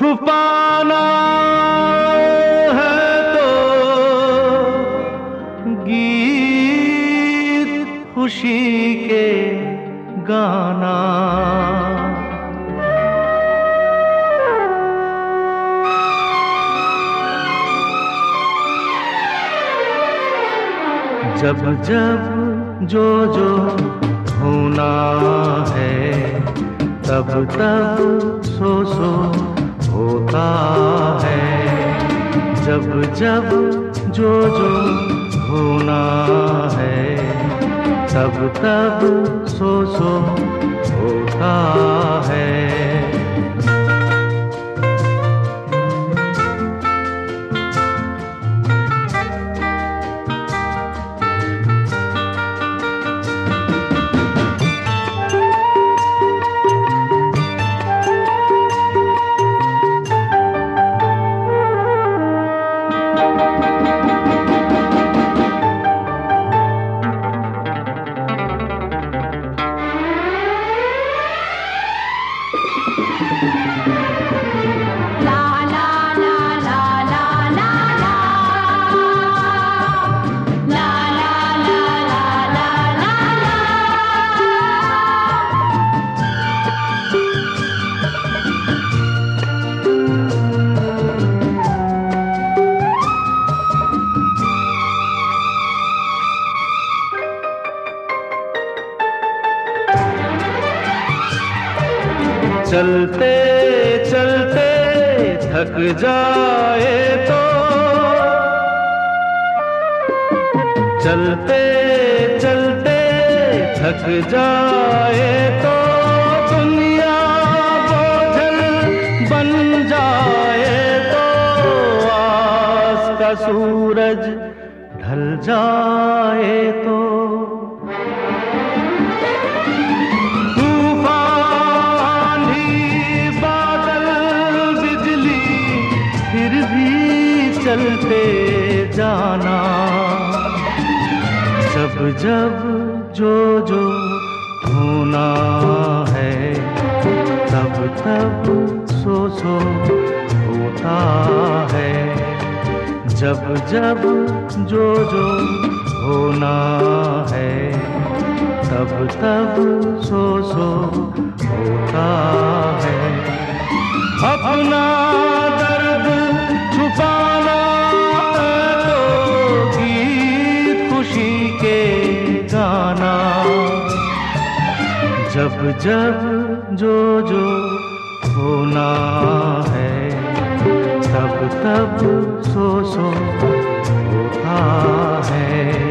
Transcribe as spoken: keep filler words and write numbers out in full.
छुपाना है तो गीत खुशी के गाना। जब जब जो जो होना है तब तब सो सो होता है। जब जब जो जो होना है तब तब सो सो होता है। चलते चलते थक जाए तो चलते चलते थक जाए तो दुनिया बोझल बन जाए तो आस का सूरज ढल जाए तो चलते जाना। जब जब जो जो होना है तब तब सो सो होता है। जब जब जो जो होना है तब तब सो सो होता है। अपना दर्द छुपाना गाना। जब जब जो जो होना है तब तब सो सो होता है।